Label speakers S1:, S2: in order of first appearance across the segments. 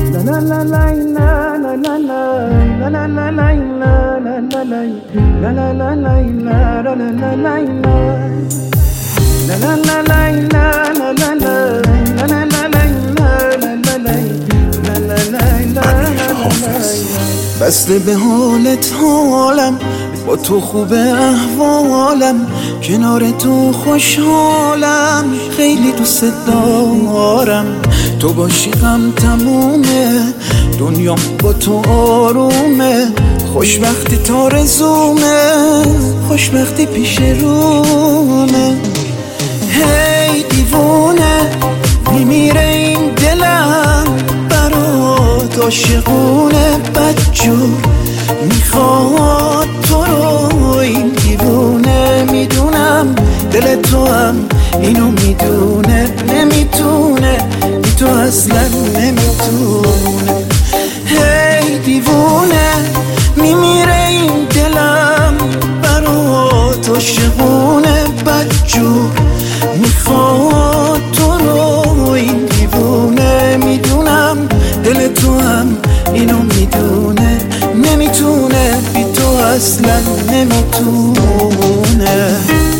S1: بسته به حالت حالم، با تو خوب احوالم، کنار تو خوشحالم، خیلی دوست دارم. تو باشی غم تمومه، دنیام با تو آرومه، خوشبختی تا رزومه، خوشبختی پیش رومه. هی دیوونه میمیره این دلم برات، عاشقونه بدجور میخواد تو رو. این دیوونه میدونم دل تو هم اینو میدونه، نمیتونه بی تو اصلا نمیتونه. هی دیوونه میمیره این دلم برات، عاشقونه بدجور میخواد تو رو. این دیوونه میدونم دل تو هم اینو میدونه، نمیتونه بی تو اصلا نمیتونه.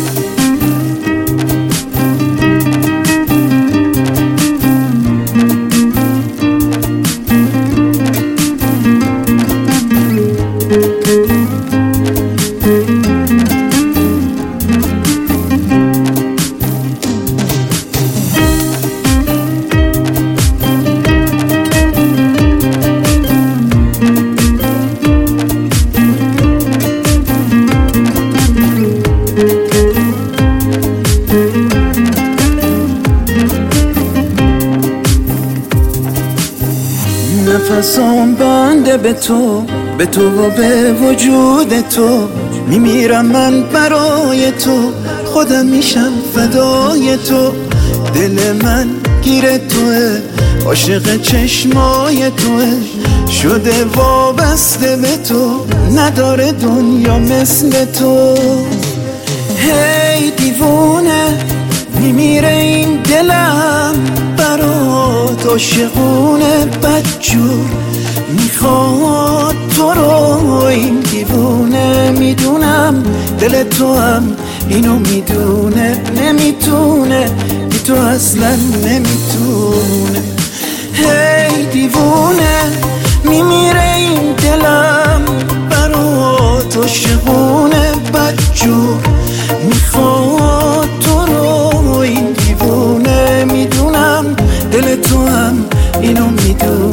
S1: نفسام بنده به تو، به تو و به وجود تو، میمیرم من برای تو، خودم میشم فدای تو. دل من گیر توه، عاشق چشمای توه، شده وابسته به تو، نداره دنیا مثل تو. هی دیوونه میمیره این دلم برات، عاشقونه بدجور میخواد تو رو. این دیوونه میدونم دل تو هم اینو میدونه، نمیتونه بی تو اصلا نمیتونه. هی دیوونه میمیره این دلم برات، عاشقونه بدجور میخواد تو رو. این دیوونه میدونم دل تو هم اینو میدونه.